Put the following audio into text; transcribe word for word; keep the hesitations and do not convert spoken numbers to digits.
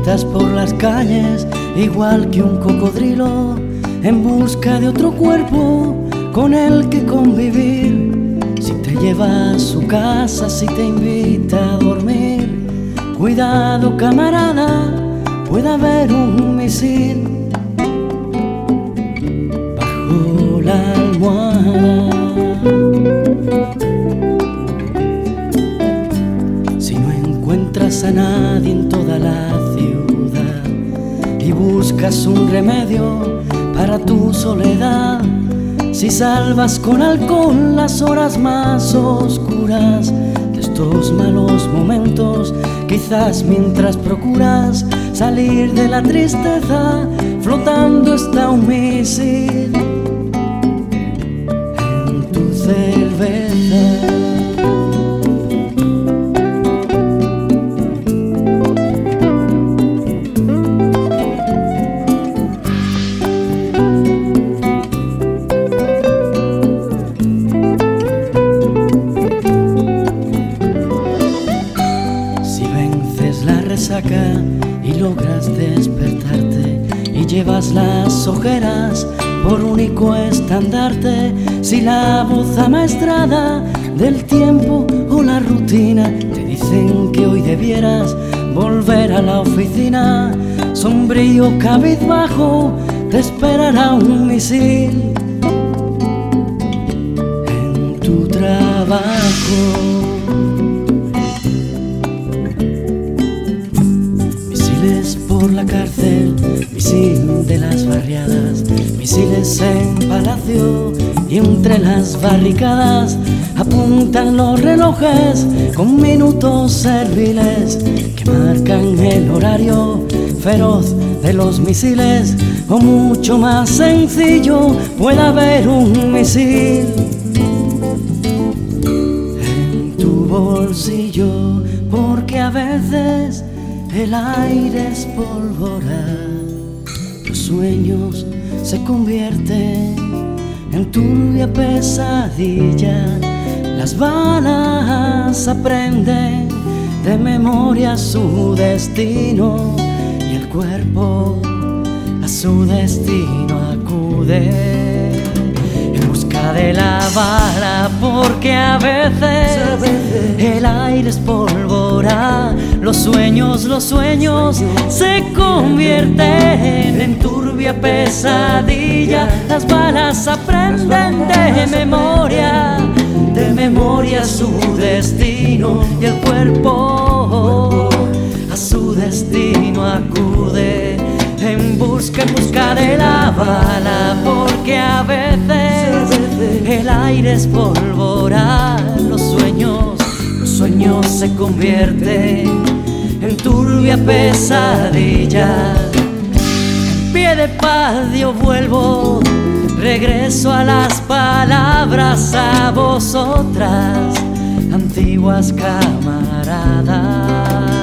Andas por las calles igual que un cocodrilo, en busca de otro cuerpo con el que convivir. Si te lleva a su casa, si te invita a dormir, cuidado camarada, puede haber un misil bajo la almohada. Si no encuentras a nadie en toda la ciudad y buscas un remedio para tu soledad, si salvas con alcohol las horas más oscuras de estos malos momentos, quizás mientras procuras salir de la tristeza, flotando está un misil en tu cerveza. Y logras despertarte y llevas las ojeras por único estandarte, si la voz amaestrada del tiempo o la rutina te dicen que hoy debieras volver a la oficina, sombrío cabizbajo te esperará un misil en tu trabajo. Misiles por la cárcel, misil de las barriadas, misiles en palacio y entre las barricadas apuntan los relojes con minutos serviles que marcan el horario feroz de los misiles. O mucho más sencillo, puede haber un misil en tu bolsillo, porque a veces el aire es pólvora, los sueños se convierten en turbia pesadilla, las balas aprenden de memoria su destino y el cuerpo a su destino acude en busca de la bala, porque a veces el aire es pólvora, los sueños, los sueños se convierten en turbia pesadilla, las balas aprenden de memoria, de memoria su destino y el cuerpo a su destino acude en busca, en busca de la bala, porque a veces el aire es pólvora, los sueños, los sueños se convierten en turbia pesadilla. En pie de patio vuelvo, regreso a las palabras, a vosotras, antiguas camaradas.